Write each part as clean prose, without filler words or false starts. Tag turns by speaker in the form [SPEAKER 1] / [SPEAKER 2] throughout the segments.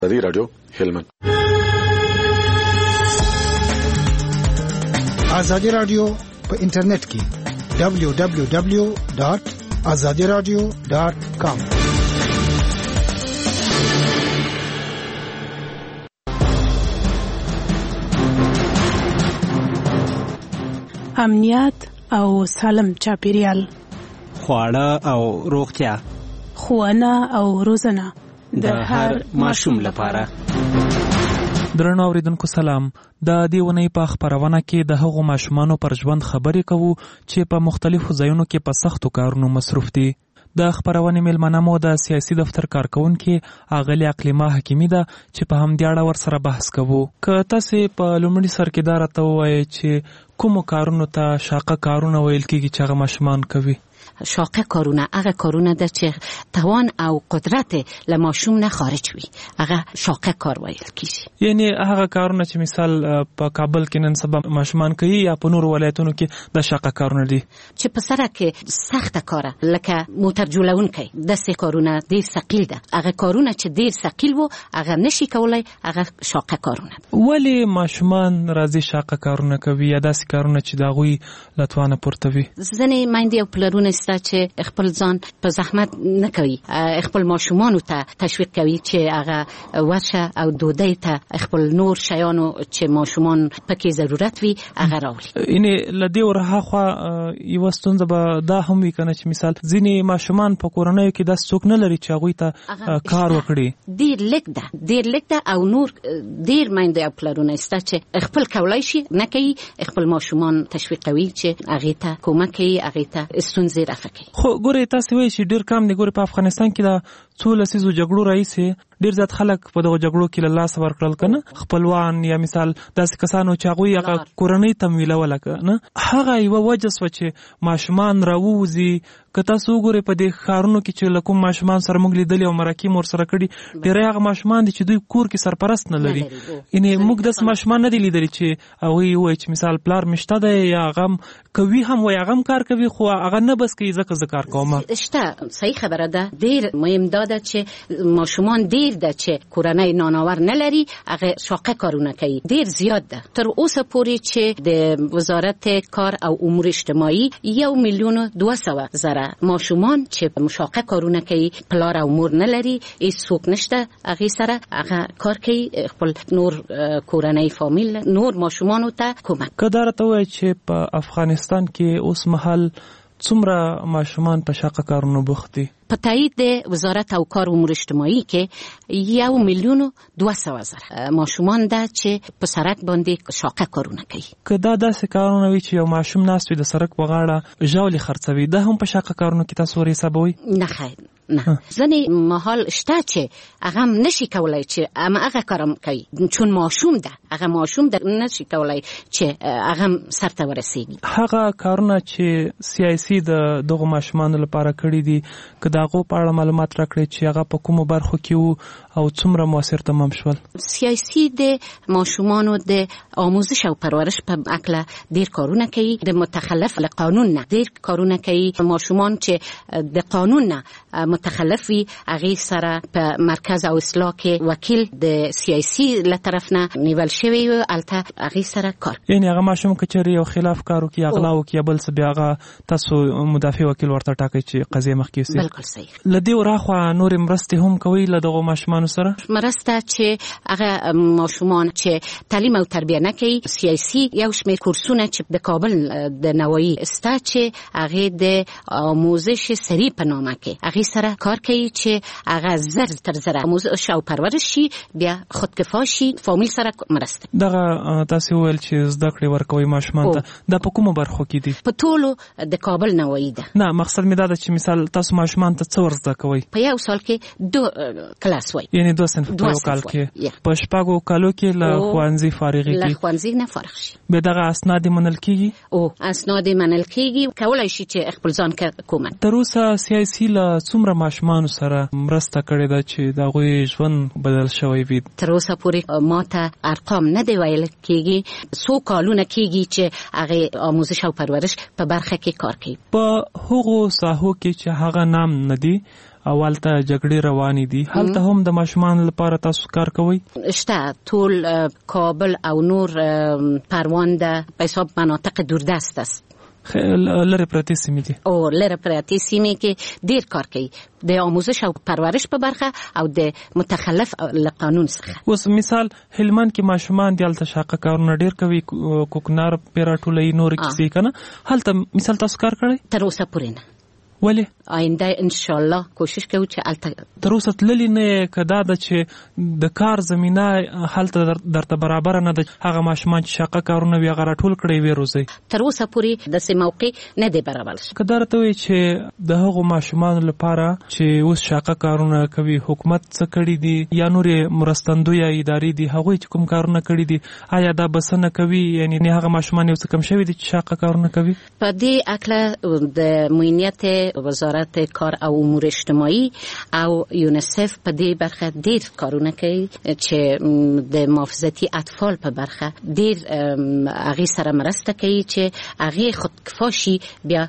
[SPEAKER 1] ازادي رادیو هلمند.
[SPEAKER 2] ازادي رادیو په انټرنیټ کې www.azadiradio.com.
[SPEAKER 3] امنیت او سالم چاپیریال،
[SPEAKER 4] خواړه او روغتیا،
[SPEAKER 3] ښوونه او روزنه
[SPEAKER 4] د هر ماشوم لپاره.
[SPEAKER 5] درنو اوریدونکو سلام. د دې ونې په خبرونه کې د هغو ماشومانو پر ژوند خبرې کوو چې په مختلفو ځایونو کې په سختو کارونو مصروف دي. د خبرونې میلمنه مو د سیاسي دفتر کارکونکي اغلی اقلیما حکیمی ده چې په همدې اړه ورسره بحث کوو. که تاسو په لومړي سر کې دا راته ووایئ چې کوم کارونو ته شاقه کارونه ویل کېږي چې هغه ماشومان کوي؟
[SPEAKER 6] شاقه کارونه هغه کارونه ده چې توان او قدرت له ماشوم نه خارج وي، هغه شاقه کار ویل کیږي.
[SPEAKER 5] یعنی هغه کارونه چې مثال په کابل کې نن سبا ماشومان کوي یا په نورو ولایتونو کې د شاقه کارونه دي
[SPEAKER 6] چې په سره کې سخته کاره لکه موټر جوړونکی، داسې کارونه ډېر ثقیل ده. هغه کارونه چې ډېر ثقیل وو هغه نشي کولای، هغه شاقه کارونه.
[SPEAKER 5] ولې ماشومان راځي شاقه کارونه کوي یا داسې کارونه چې د هغوی له توانه پورته وي؟
[SPEAKER 6] ځینې میندې او پلرونه ستا چې خپل ځان په زحمت نه کوي، خپل ماشومانو ته تشویق کوي چې هغه ورشه او دودۍ ته خپل نور شیانو چې ماشومان پکې ضرورت وي هغه راوړي.
[SPEAKER 5] یعنی له دې ورهاخوا یوه ستونزه به دا هم وي که نه چې مثال ځینې ماشومان په کورنیو کې داسې څوک نه لري چې هغوی ته کار وکړي.
[SPEAKER 6] ډېر لږ ده او نور ډېر میندې او پلرونه ستا چې خپل کولای شي نه کوي، خپل ماشومان تشویق کوي چې هغې ته کومک کوي، هغې ته ستونزې رفع کوي.
[SPEAKER 5] خو ګورې تاسې وایي چې ډېر کم دی. ګورې په افغانستان کې د څو لسیزو جګړو راهیسې ډېر زیات خلک په دغو جګړو کې له لاسه ورکړل که نه، خپلوان یا مثال داسې کسانو چې هغوی هغه کورنۍ تمویلوله که نه، هغه یوه وجه سوه چې ماشومان راووځي. که تاسو وګورئ په دې ښارونو کې چې له کوم ماشومان سره موږ لیدلي او مرکې مو ورسره کړي، ډېری هغه ماشومان دي چې دوی کور کې سرپرست نه لري. یعنې موږ داسې ماشومان نه دي لیدلي چې هغوی ووایي چې مثال پلار مې شته دی یا هغه هم کوي، هم وایي هغه هم کار کوي خو هغه نه بس کوي ځکه زه کار کوم.
[SPEAKER 6] شته، صحیح خبره ده. ډېر مهم دا ده چې ماشومان ډېر ده چې کورنۍ ناناور نه لري، هغه شاقه کارونه کوي، ډېر زیات ده. تر اوسه پورې چې د وزارت کار او امور اجتماعي 1,200,000 ماشومان چې مشاقه کارونه کوي، پلار او مور نه لري، هیڅ څوک نشته هغې سره هغه کار کوي، خپل نور کورنۍ فامیل نور ماشومانو ته کومک.
[SPEAKER 5] که دا راته ووایي چې په افغانستان کې اوس مهال څومره ماشومان په شاقه کارونو بوخت دي؟
[SPEAKER 6] په تایید د وزارت او کار امور اجتماعي کې 1,200,000 ماشومان ده چې په سړک باندې شاقه کارونه کوي.
[SPEAKER 5] که دا داسې کارونه وي چې یو ماشوم ناست وي د سړک په غاړه ژاولې خرڅوي، دا هم په شاقه کارونو کې تاسو ور حسابوئ؟
[SPEAKER 6] نه خیر، نه. ځینې محال شته چې هغه هم نشي کولای چې هغه کار هم کوي، چون ماشوم ده، هغه ماشوم ده نشي کولای چې هغه هم سرته ورسېږي.
[SPEAKER 5] هغه کارونه چې سیاسي د دغو ماشومانو لپاره کړي دي، که د هغو په اړه معلومات راکړئ چې هغه په کومو برخو کې وو او څومره مؤثر تمام شول؟
[SPEAKER 6] سیاسي د ماشومانو د آموزش او پرورش په اکله ډېر کارونه کوي، د متخلف له قانون نه ډېر کارونه کوي. ماشومان چې د قانون نه متخلف وي هغې سره په مرکز او اصلاح کې وکیل د سیاسي له طرف نه نیول شوی و، هلته هغې سره کار.
[SPEAKER 5] یعنې هغه ماشوم که چېرې یو خلاف کار وکړي، اغلا وکړي یا بل څه، بیا هغه تاسو مدافع وکیل ورته ټاکئ چې قضیه مخکې یوسي؟
[SPEAKER 6] بلکل صحیح.
[SPEAKER 5] له دې وراخوا نورې مرستې هم کوئ له دغو ماشومانو سره؟
[SPEAKER 6] مرسته چې هغه ماشومان چې تعلیم او تربیه نه کوي، سیاسي یو شمېر کورسونه چې د کابل د نوایي سته چې هغې د آموزش سری په نامه کې هغې سره کار کوي چې هغه زر تر زره آموزش او پرورش شي، بیا خودکفا شي، فامیل سره مرسته.
[SPEAKER 5] دغه تاسو ویل چې زده کړې ورکوي ماشومان ته، دا په کومو برخو کې دي؟
[SPEAKER 6] په ټولو د کابل نوایي ده.
[SPEAKER 5] نه، مقصد مې دا ده چې مثال تاسو ماشومان ته څه ور زده کوئ؟
[SPEAKER 6] په یو سال کې 2 کلاس وای،
[SPEAKER 5] یعنی 2 صنف په یو کال کې. په شپږو کالو کې له ښوونځي فارغېږي؟
[SPEAKER 6] له ښوونځي نه فارغ شي.
[SPEAKER 5] بیا دغه اسناد منل کېږي؟
[SPEAKER 6] اسناد منل کېږي، کولای شي چې خپل ځان کومک.
[SPEAKER 5] تر اوسه سیاسي له څومره ماشومانو سره مرسته کړې ده چې د هغوی ژوند بدل شوی وي؟
[SPEAKER 6] تر اوسه پورې ما ته ارقام نه دی ویل کېږي. څو کالونه کېږي چې هغې آموزش او پرورش په برخه کې کار کوي.
[SPEAKER 5] په هغو ساحو کې چې هغه نام نه دي، او هلته جګړې روانې دي، هلته هم د ماشومان لپاره تاسو کار کوئ؟
[SPEAKER 6] شته. ټول کابل او نور پروان ده په حساب مناطق دوردست است.
[SPEAKER 5] لره پرتی سیمې دي
[SPEAKER 6] او لره پرتی سیمې کې ډیر کار کوي د آموزش او پرورش په برخه او د متخلف قانون څخه.
[SPEAKER 5] اوس مثال هلمند کې ماشومان د هلته شاقه کارونه ډیر کوي، کوکنار پیراټولۍ نور کیسې کنه، هلته مثال تاسو کار کړی؟
[SPEAKER 6] تر اوسه پورې نه.
[SPEAKER 5] ولی؟
[SPEAKER 6] آینده ان شاء الله کوشش کوو چې الته
[SPEAKER 5] تر اوسه تللی نه کدا د چې د کار زمينه هلته درته برابر نه ده، هغه ماشومان چې شاقه کارونه وی هغه ټول کړی وی روزي
[SPEAKER 6] تر اوسه پورې د سه موقع نه دی برابر.
[SPEAKER 5] کدا راته وی چې د هغو ماشومان لپاره چې اوس شاقه کارونه کوي حکومت څه کړی دي یا نور مرستندوی ادارې دي هغه چې کوم کارونه کړی دي آیا دا بسنه کوي؟ یعنی نه هغه ماشومان یو څه کم شوی دي چې شاقه کارونه کوي؟
[SPEAKER 6] په دې اکله د موینیت وزارت کار او امور اجتماعي او یونیسف په دې برخه ډیر کارونه کوي چې د محافظتي اطفال په برخه ډیر هغه سره مرسته کوي چې هغه خودکفا شي بیا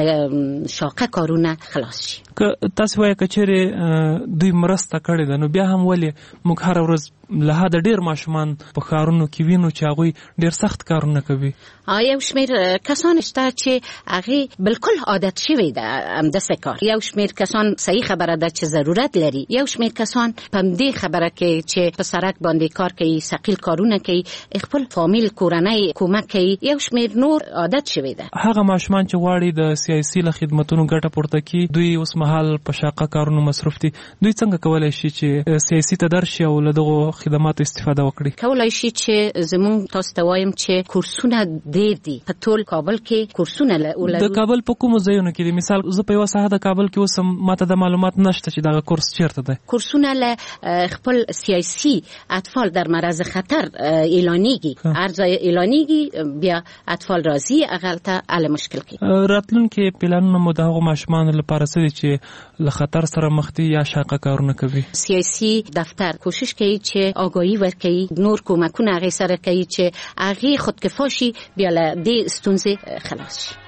[SPEAKER 6] شاقه کارونه خلاص شي.
[SPEAKER 5] که تاسو وایي کچېرې دوی مرسته کړې ده نو بیا هم ولې موږ هر ورځ له حده ډیر ماشومان په ښارونو کې وینو چې هغوی ډیر سخت کارونه کوي؟
[SPEAKER 6] یو شمیر کسان شته چې هغه بالکل عادت شوی ده همداسې کار، یو شمیر کسان صحیح خبره ده چې ضرورت لري، یو شمیر کسان په دې خبره کې چې په سرک باندې کار کوي، ثقیل کارونه کوي، خپل فامیل کورنۍ کومک کوي، یو شمیر نور عادت شوی ده.
[SPEAKER 5] هغه ماشومان چې غواړي د سیاسي له خدمتونو ګټه پورته کړي دوی اوس مهال په شاقه کارونو مصروف دي، دوی څنګه کولی شي چې سیاسي ته درشي او له دغو خدماتو استفاده وکړي؟ کولای
[SPEAKER 6] شي چې زموږ تاسو ته وایم چې کورسونه ډېر دي په ټول کابل کې. کورسونه
[SPEAKER 5] د کابل په کومو ځایونو کې دي؟ مثال زه په یوه ساحه د کابل کې اوسم، ماته د معلومات نشته چې دغه کورس چیرته دی.
[SPEAKER 6] کورسونه له خپل سیاسي اطفال در معرض خطر اعلانیږي، هر ځای اعلانیږي، بیا اطفال راځي هغه ته حل مشکل کوي.
[SPEAKER 5] راتلونکي پلانونه مو د هغو ماشومانو لپاره څه دي چې له خطر سره مخ دي یا شاقه کارونه کوي؟
[SPEAKER 6] سیاسي دفتر کوشش کوي چې آگاهی ورکوي، نور کومکونه هغه سره کوي چې هغه خودکفا شي بیا له دې ستونزې خلاص شي.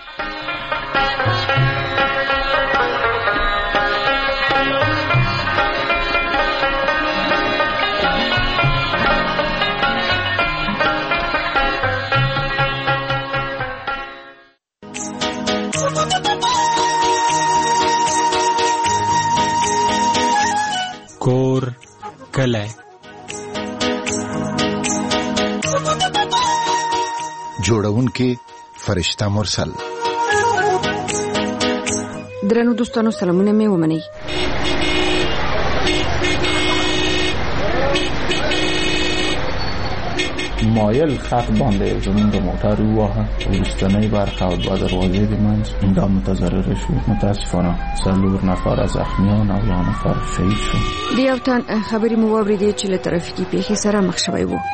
[SPEAKER 4] کور کلی
[SPEAKER 2] جوړونکي فرشته مرسل.
[SPEAKER 1] درنو دوستانو سلامونه مې ومنئ.
[SPEAKER 7] مایل خط باندې زمون د موټر ووهه، وروستنۍ برخه او 2 دروازې د منځ دا متضرر شو. متاسفانه 4 نفر زخمیان او 1 نفر شهید شو.
[SPEAKER 1] د یو تن خبرې مو واورېدې چې له ترافیکي پیښې سره مخ شوی و.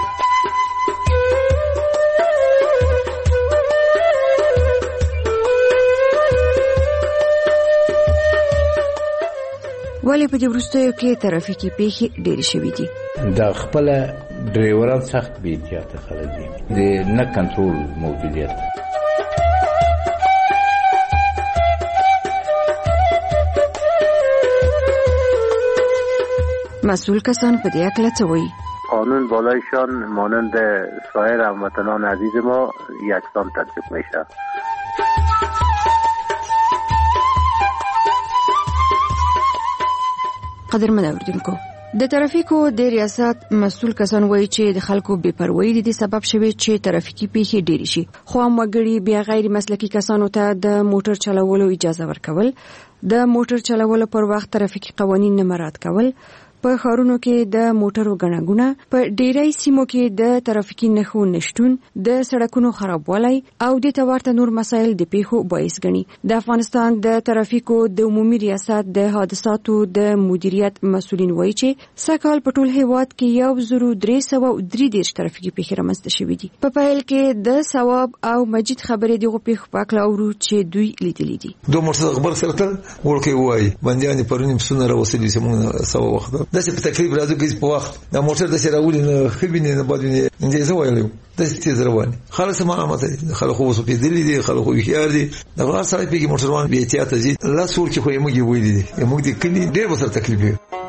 [SPEAKER 1] ولی په دې وروستیو کې ترافیکي پیښې ډېرې شوي دي.
[SPEAKER 8] د خپل ډرایوران سخت بې احتیاطه خلک دي، د نه کنټرول موجودیت.
[SPEAKER 1] مسئول کسان په دې اړه څه وایي؟
[SPEAKER 9] قانون بالایشان مانند سایر هموطنان عزیز ما یکسان تطبیق میشه.
[SPEAKER 1] قدرمن اوریدونکو، د ترافیکو د ریاست مسؤل کسان وایي چې د خلکو بې پروایي د سبب شوی چې ترافیکي پیښې ډېرې شي، خو هم وګړي بیا غیر مسلکي کسانو ته د موټر چلولو اجازه ورکول، د موټر چلولو پر وخت ترافیکي قوانین نه مراعات کول، په ښارونو کې د موټرو ګڼه ګوڼه، په ډېری سیمو کې د ترافیکي نښو نشتون، د سړکونو خرابوالی او د ته ورته نور مسایل د پیښو باعث ګڼي. د افغانستان د ترافیکو د عمومي ریاست د حادثاتو د مدیریت مسؤلین وایي چې سږکال په ټول هیواد کې 1333 ترافیکي پیښې رامنځته شوې دي. په پیل کې د ثواب او مجید خبرې دغه پیښو په اړه اورو چې دوی لیدلې دي.
[SPEAKER 10] دوه مرتضی خبر سره ورکه وایي باندې پرونی مسونه راوصلې سمونه سوا وخت داسې په تکلیف راځو کې په وخت دا موټر د سراولې نه خبينه نه بدونه دې زه وایلو داسې تیز روان خلاص ما امته خلک خو په دلی دي خلک خو هيار دي دا غار سره پیږي موټروان به احتیاط دي الله سور چې خو یې موږ ویلي موږ دې کلی ډېر وسره تکلیف